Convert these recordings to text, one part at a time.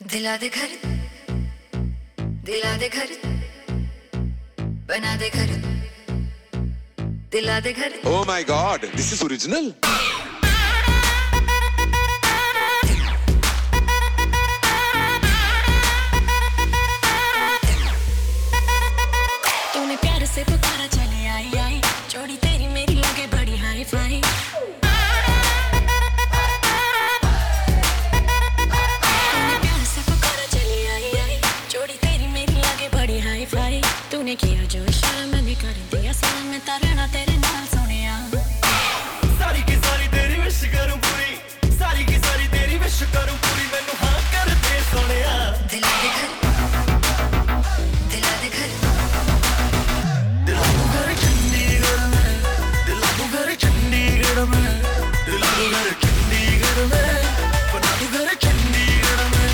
दिला दे घर, दिला दे घर, बना दे घर, दिला दे घर। Oh my God, this is original. तूने प्यार से पुकारा चले आई आई, जोड़ी तेरी मेरी लगे बड़ी हाई फाई। तूने किया जो इशारा मैंने कर दिया सारा, मैं तारना तेरे नाल सोनिया। सारी की सारी तेरी विश करूं पूरी, सारी की सारी तेरी विश करूं पूरी, मैनू हाँ कर दे सोनिया। दिला दे घर, दिला दे घर, दिला दू घर चंडीगढ़ में, दिला दू घर चंडीगढ़ में, दिला दू घर चंडीगढ़ में, बना दू घर चंडीगढ़ में।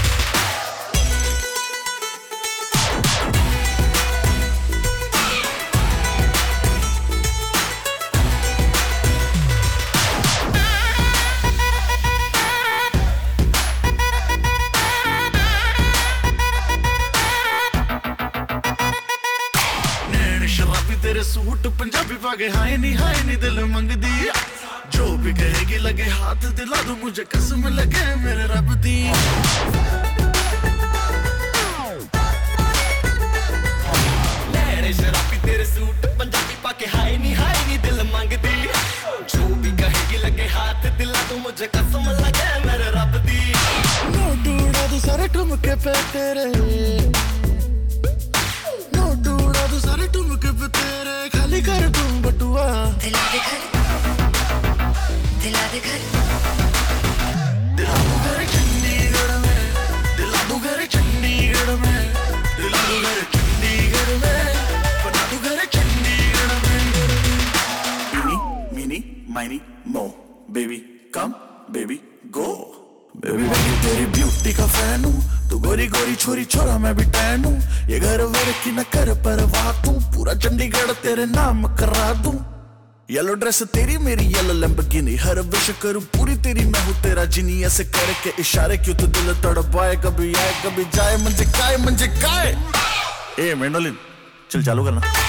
शराबी तेरे सूट पंजाबी पागे हाय नी दिल मंगदी, जो भी कहेगी लगे हाथ दिला दूं, मुझे कसम लगे मेरे रब दी। लहरे शराबी तेरे सूट पंजाबी पाके हाय नी दिल मंगदी, जो भी कहेगी लगे हाथ दिला दूं, मुझे कसम लगे मेरे रब दी। नोट उड़ा दूं सारे ठुमके पे तेरे, सारे ठुमके पे तेरे, खाली कर दूं बटुआ। दिला दे घर, दिला दे घर, दिला दू घर चंडीगढ़ में, दिला दू घर चंडीगढ़ में, दिला दू घर चंडीगढ़ में, बना दू घर चंडीगढ़ में। इनी meeny miny mo, baby come baby go, baby मैं तेरी ब्यूटी का फैन हूँ, तू गोरी गोरी छोरी छोरा मैं भी टैन हूँ, ये घर वर की न कर परवाह तू, पूरा चंडीगढ़ तेरे नाम करा दूं। येलो ड्रेस तेरी मेरी येलो लैम्बोर्गिनी, हर विश करूं पूरी तेरी मैं हूँ तेरा जिनी, ऐसे करके इशारे क्यों तो दिल तड़पाए, कभी आए कभी जाए, मंजे काय ए मेंडोलिन चल चालू करना।